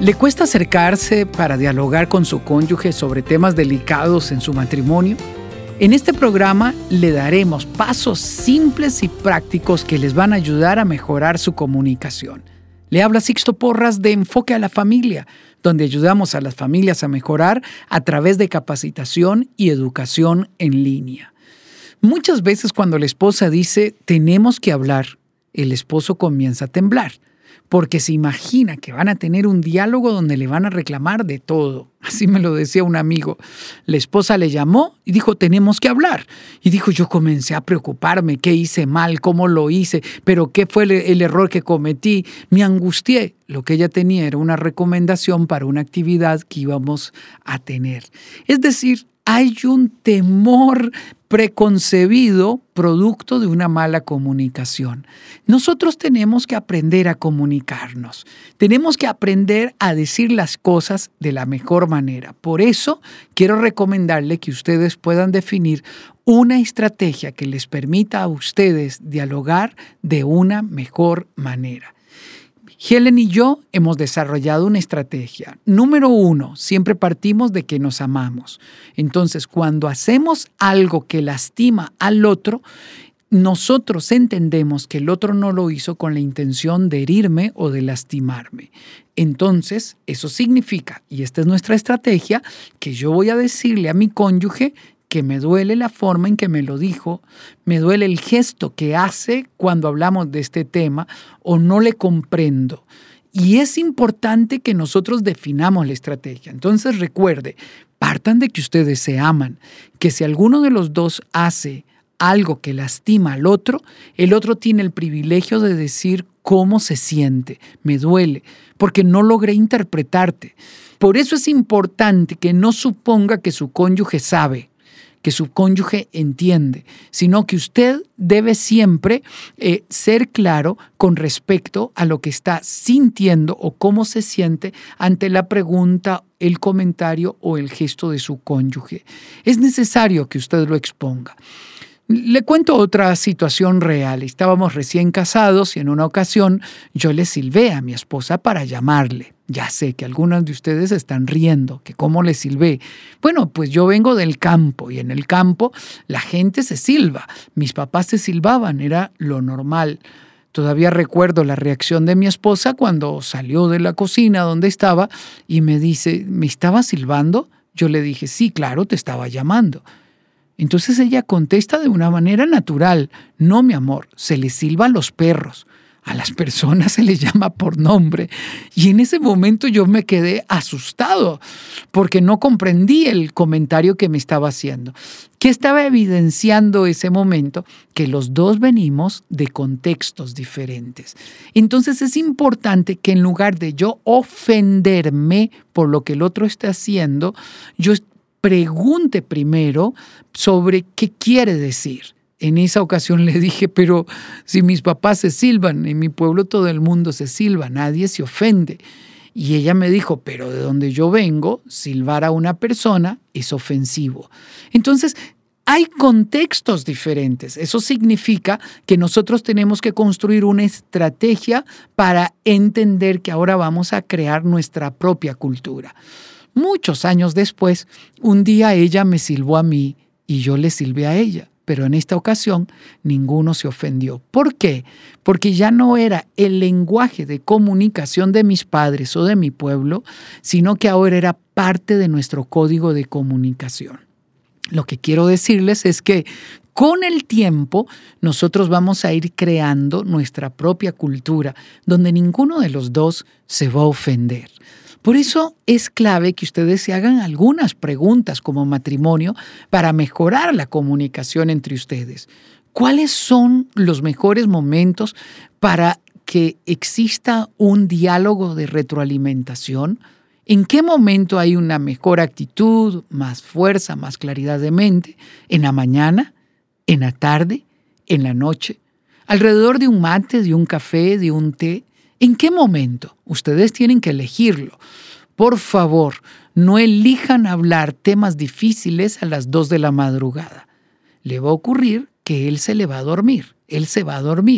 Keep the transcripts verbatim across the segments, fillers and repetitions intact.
¿Le cuesta acercarse para dialogar con su cónyuge sobre temas delicados en su matrimonio? En este programa le daremos pasos simples y prácticos que les van a ayudar a mejorar su comunicación. Le habla Sixto Porras de Enfoque a la Familia, donde ayudamos a las familias a mejorar a través de capacitación y educación en línea. Muchas veces cuando la esposa dice tenemos que hablar, el esposo comienza a temblar, porque se imagina que van a tener un diálogo donde le van a reclamar de todo. Así me lo decía un amigo. La esposa le llamó y dijo, tenemos que hablar. Y dijo, yo comencé a preocuparme, qué hice mal, cómo lo hice, pero qué fue el, el error que cometí. Me angustié. Lo que ella tenía era una recomendación para una actividad que íbamos a tener. Es decir, hay un temor preconcebido producto de una mala comunicación. Nosotros tenemos que aprender a comunicarnos. Tenemos que aprender a decir las cosas de la mejor manera. Por eso quiero recomendarle que ustedes puedan definir una estrategia que les permita a ustedes dialogar de una mejor manera. Helen y yo hemos desarrollado una estrategia. Número uno, siempre partimos de que nos amamos. Entonces, cuando hacemos algo que lastima al otro, nosotros entendemos que el otro no lo hizo con la intención de herirme o de lastimarme. Entonces, eso significa, y esta es nuestra estrategia, que yo voy a decirle a mi cónyuge que me duele la forma en que me lo dijo, me duele el gesto que hace cuando hablamos de este tema o no le comprendo. Y es importante que nosotros definamos la estrategia. Entonces recuerde, partan de que ustedes se aman, que si alguno de los dos hace algo que lastima al otro, el otro tiene el privilegio de decir cómo se siente, me duele, porque no logré interpretarte. Por eso es importante que no suponga que su cónyuge sabe, que su cónyuge entiende, sino que usted debe siempre eh, ser claro con respecto a lo que está sintiendo o cómo se siente ante la pregunta, el comentario o el gesto de su cónyuge. Es necesario que usted lo exponga. Le cuento otra situación real. Estábamos recién casados y en una ocasión yo le silbé a mi esposa para llamarle. Ya sé que algunos de ustedes están riendo, que cómo le silbé. Bueno, pues yo vengo del campo y en el campo la gente se silba. Mis papás se silbaban, era lo normal. Todavía recuerdo la reacción de mi esposa cuando salió de la cocina donde estaba y me dice, ¿me estaba silbando? Yo le dije, sí, claro, te estaba llamando. Entonces ella contesta de una manera natural, no mi amor, se le silba a los perros, a las personas se les llama por nombre. Y en ese momento yo me quedé asustado porque no comprendí el comentario que me estaba haciendo. ¿Qué estaba evidenciando ese momento? Que los dos venimos de contextos diferentes. Entonces es importante que en lugar de yo ofenderme por lo que el otro está haciendo, yo pregunte primero sobre qué quiere decir. En esa ocasión le dije, pero si mis papás se silban, en mi pueblo todo el mundo se silba, nadie se ofende. Y ella me dijo, pero de donde yo vengo, silbar a una persona es ofensivo. Entonces, hay contextos diferentes. Eso significa que nosotros tenemos que construir una estrategia para entender que ahora vamos a crear nuestra propia cultura. Muchos años después, un día ella me silbó a mí y yo le silbé a ella, pero en esta ocasión ninguno se ofendió. ¿Por qué? Porque ya no era el lenguaje de comunicación de mis padres o de mi pueblo, sino que ahora era parte de nuestro código de comunicación. Lo que quiero decirles es que con el tiempo nosotros vamos a ir creando nuestra propia cultura, donde ninguno de los dos se va a ofender. Por eso es clave que ustedes se hagan algunas preguntas como matrimonio para mejorar la comunicación entre ustedes. ¿Cuáles son los mejores momentos para que exista un diálogo de retroalimentación? ¿En qué momento hay una mejor actitud, más fuerza, más claridad de mente? ¿En la mañana? ¿En la tarde? ¿En la noche? ¿Alrededor de un mate, de un café, de un té? ¿En qué momento? Ustedes tienen que elegirlo. Por favor, no elijan hablar temas difíciles a las dos de la madrugada. Le va a ocurrir que él se le va a dormir, él se va a dormir.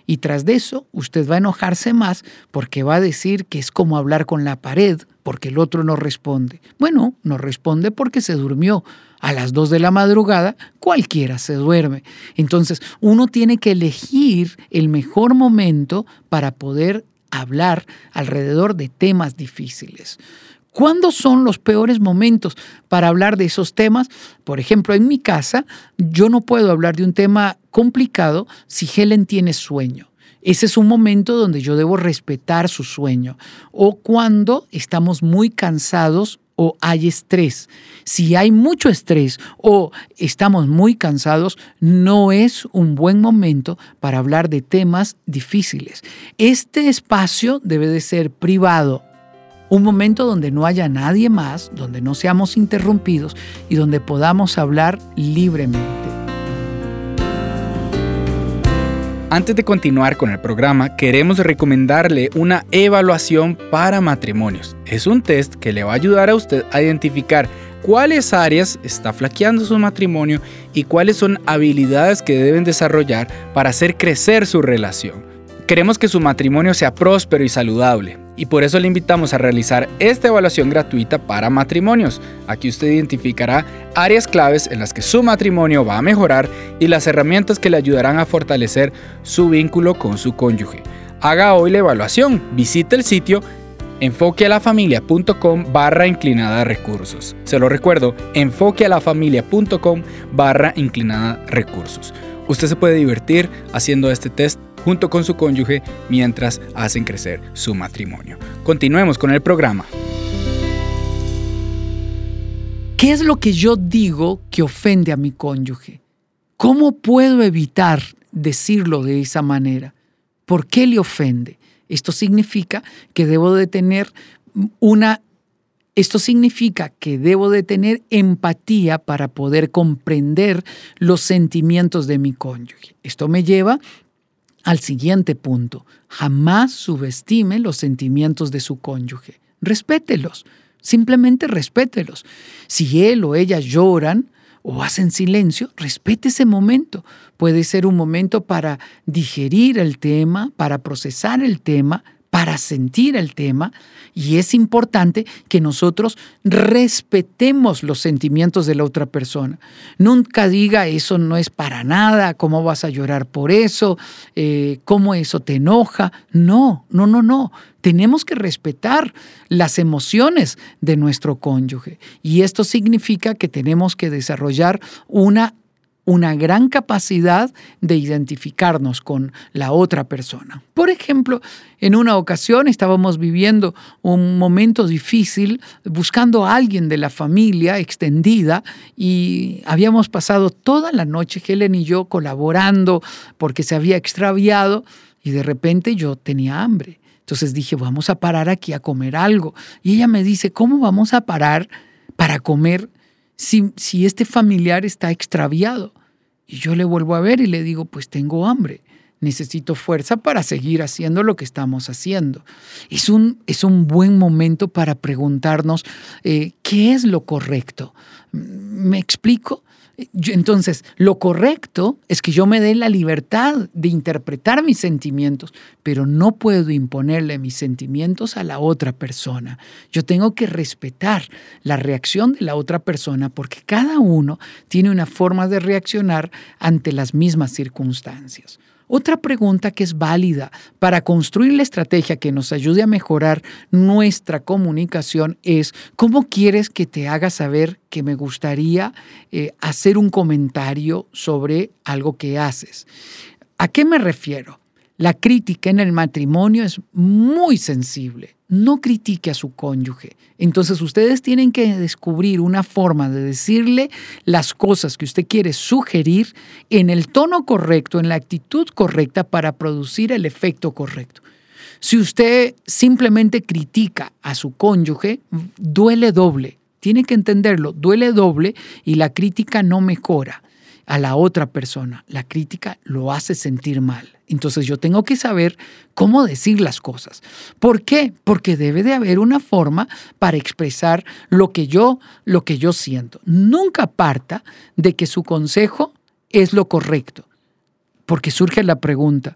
Y tras de eso, usted va a enojarse más porque va a decir que es como hablar con la pared porque el otro no responde. Bueno, no responde porque se durmió. A las dos de la madrugada, cualquiera se duerme. Entonces, uno tiene que elegir el mejor momento para poder hablar alrededor de temas difíciles. ¿Cuándo son los peores momentos para hablar de esos temas? Por ejemplo, en mi casa, yo no puedo hablar de un tema complicado si Helen tiene sueño. Ese es un momento donde yo debo respetar su sueño. O cuando estamos muy cansados o hay estrés. Si hay mucho estrés o estamos muy cansados, no es un buen momento para hablar de temas difíciles. Este espacio debe de ser privado. Un momento donde no haya nadie más, donde no seamos interrumpidos y donde podamos hablar libremente. Antes de continuar con el programa, queremos recomendarle una evaluación para matrimonios. Es un test que le va a ayudar a usted a identificar cuáles áreas está flaqueando su matrimonio y cuáles son habilidades que deben desarrollar para hacer crecer su relación. Queremos que su matrimonio sea próspero y saludable y por eso le invitamos a realizar esta evaluación gratuita para matrimonios. Aquí usted identificará áreas claves en las que su matrimonio va a mejorar y las herramientas que le ayudarán a fortalecer su vínculo con su cónyuge. Haga hoy la evaluación. Visite el sitio enfoquealafamilia.com barra inclinada recursos. Se lo recuerdo, enfoquealafamilia.com barra inclinada recursos. Usted se puede divertir haciendo este test junto con su cónyuge mientras hacen crecer su matrimonio. Continuemos con el programa. ¿Qué es lo que yo digo que ofende a mi cónyuge? ¿Cómo puedo evitar decirlo de esa manera? ¿Por qué le ofende? Esto significa que debo de tener una Esto significa que debo de tener empatía para poder comprender los sentimientos de mi cónyuge. Esto me lleva al siguiente punto. Jamás subestime los sentimientos de su cónyuge. Respételos. Simplemente respételos. Si él o ella lloran o hacen silencio, respete ese momento. Puede ser un momento para digerir el tema, para procesar el tema, para sentir el tema, y es importante que nosotros respetemos los sentimientos de la otra persona. Nunca diga, eso no es para nada, ¿cómo vas a llorar por eso? Eh, ¿Cómo eso te enoja? No, no, no, no. Tenemos que respetar las emociones de nuestro cónyuge, y esto significa que tenemos que desarrollar una una gran capacidad de identificarnos con la otra persona. Por ejemplo, en una ocasión estábamos viviendo un momento difícil buscando a alguien de la familia extendida y habíamos pasado toda la noche, Helen y yo, colaborando porque se había extraviado y de repente yo tenía hambre. Entonces dije, vamos a parar aquí a comer algo. Y ella me dice, ¿cómo vamos a parar para comer Si, si este familiar está extraviado? Y yo le vuelvo a ver y le digo, pues tengo hambre, necesito fuerza para seguir haciendo lo que estamos haciendo. Es un, es un buen momento para preguntarnos eh, ¿qué es lo correcto? ¿Me explico? Entonces, lo correcto es que yo me dé la libertad de interpretar mis sentimientos, pero no puedo imponerle mis sentimientos a la otra persona. Yo tengo que respetar la reacción de la otra persona porque cada uno tiene una forma de reaccionar ante las mismas circunstancias. Otra pregunta que es válida para construir la estrategia que nos ayude a mejorar nuestra comunicación es ¿cómo quieres que te haga saber que me gustaría eh, hacer un comentario sobre algo que haces? ¿A qué me refiero? La crítica en el matrimonio es muy sensible. No critique a su cónyuge. Entonces ustedes tienen que descubrir una forma de decirle las cosas que usted quiere sugerir en el tono correcto, en la actitud correcta para producir el efecto correcto. Si usted simplemente critica a su cónyuge, duele doble. Tiene que entenderlo, duele doble y la crítica no mejora a la otra persona. La crítica lo hace sentir mal. Entonces yo tengo que saber cómo decir las cosas. ¿Por qué? Porque debe de haber una forma para expresar lo que yo, lo que yo siento. Nunca parta de que su consejo es lo correcto. Porque surge la pregunta,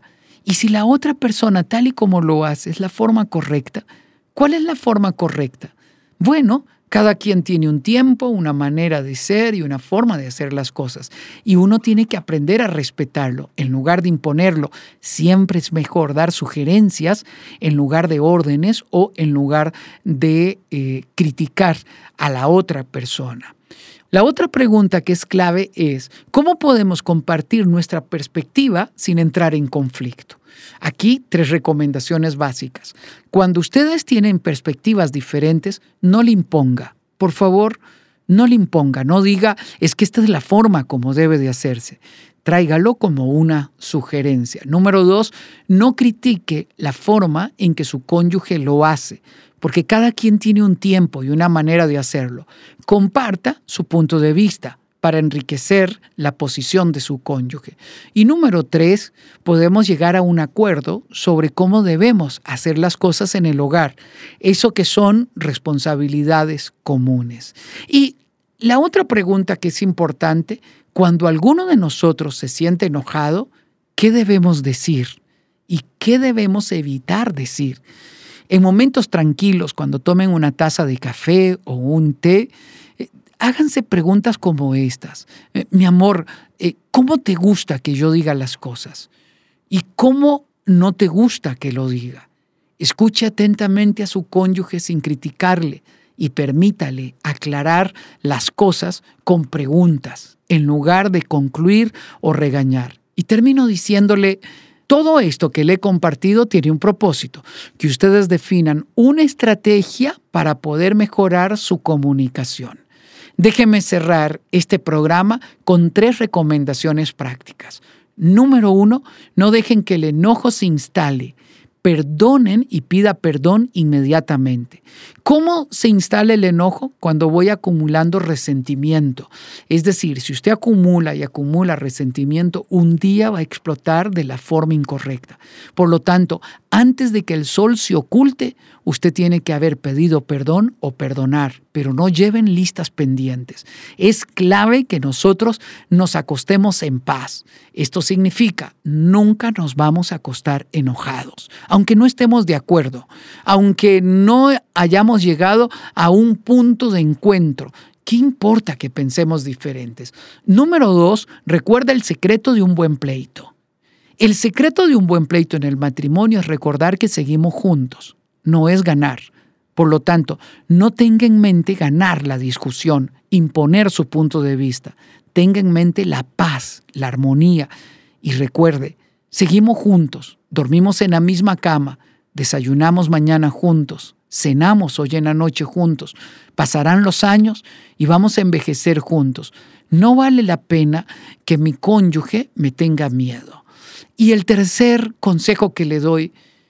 Y si la otra persona, tal y como lo hace, es la forma correcta, ¿cuál es la forma correcta? Bueno, cada quien tiene un tiempo, una manera de ser y una forma de hacer las cosas. Y uno tiene que aprender a respetarlo en lugar de imponerlo. Siempre es mejor dar sugerencias en lugar de órdenes o en lugar de eh, criticar a la otra persona. La otra pregunta que es clave es, ¿cómo podemos compartir nuestra perspectiva sin entrar en conflicto? Aquí tres recomendaciones básicas. Cuando ustedes tienen perspectivas diferentes, no le imponga. Por favor, no le imponga. No diga, es que esta es la forma como debe de hacerse. Tráigalo como una sugerencia. Número dos, no critique la forma en que su cónyuge lo hace, porque cada quien tiene un tiempo y una manera de hacerlo. Comparta su punto de vista para enriquecer la posición de su cónyuge. Y número tres, podemos llegar a un acuerdo sobre cómo debemos hacer las cosas en el hogar, eso que son responsabilidades comunes. Y la otra pregunta que es importante, cuando alguno de nosotros se siente enojado, ¿qué debemos decir? ¿Y qué debemos evitar decir? En momentos tranquilos, cuando tomen una taza de café o un té, eh, háganse preguntas como estas. Eh, mi amor, eh, ¿cómo te gusta que yo diga las cosas? ¿Y cómo no te gusta que lo diga? Escuche atentamente a su cónyuge sin criticarle y permítale aclarar las cosas con preguntas en lugar de concluir o regañar. Y termino diciéndole, todo esto que le he compartido tiene un propósito, que ustedes definan una estrategia para poder mejorar su comunicación. Déjenme cerrar este programa con tres recomendaciones prácticas. Número uno, no dejen que el enojo se instale. Perdonen y pida perdón inmediatamente. ¿Cómo se instala el enojo? Cuando voy acumulando resentimiento. Es decir, si usted acumula y acumula resentimiento, un día va a explotar de la forma incorrecta. Por lo tanto, antes de que el sol se oculte, usted tiene que haber pedido perdón o perdonar, pero no lleven listas pendientes. Es clave que nosotros nos acostemos en paz. Esto significa, nunca nos vamos a acostar enojados, aunque no estemos de acuerdo, aunque no hayamos llegado a un punto de encuentro. ¿Qué importa que pensemos diferentes? Número dos, recuerda el secreto de un buen pleito. El secreto de un buen pleito en el matrimonio es recordar que seguimos juntos, no es ganar. Por lo tanto, no tenga en mente ganar la discusión, imponer su punto de vista. Tenga en mente la paz, la armonía. Y recuerde, seguimos juntos, dormimos en la misma cama, desayunamos mañana juntos, cenamos hoy en la noche juntos, pasarán los años y vamos a envejecer juntos. No vale la pena que mi cónyuge me tenga miedo. Y el tercer consejo que le doy,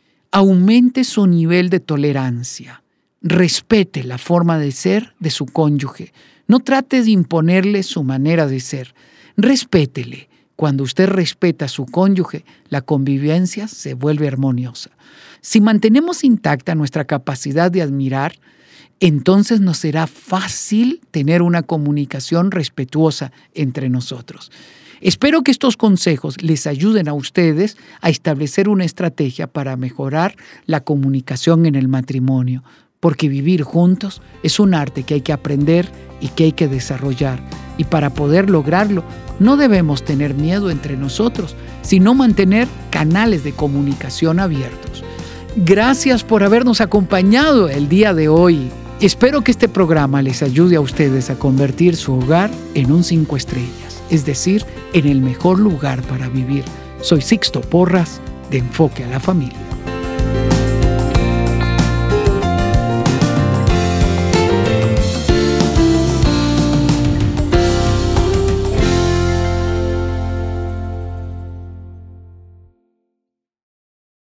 aumente su nivel de tolerancia. Respete la forma de ser de su cónyuge. No trate de imponerle su manera de ser. Respétele. Cuando usted respeta a su cónyuge, la convivencia se vuelve armoniosa. Si mantenemos intacta nuestra capacidad de admirar, entonces nos será fácil tener una comunicación respetuosa entre nosotros. Espero que estos consejos les ayuden a ustedes a establecer una estrategia para mejorar la comunicación en el matrimonio, porque vivir juntos es un arte que hay que aprender y que hay que desarrollar. Y para poder lograrlo, no debemos tener miedo entre nosotros, sino mantener canales de comunicación abiertos. Gracias por habernos acompañado el día de hoy. Espero que este programa les ayude a ustedes a convertir su hogar en un cinco estrellas, es decir, en el mejor lugar para vivir. Soy Sixto Porras, de Enfoque a la Familia.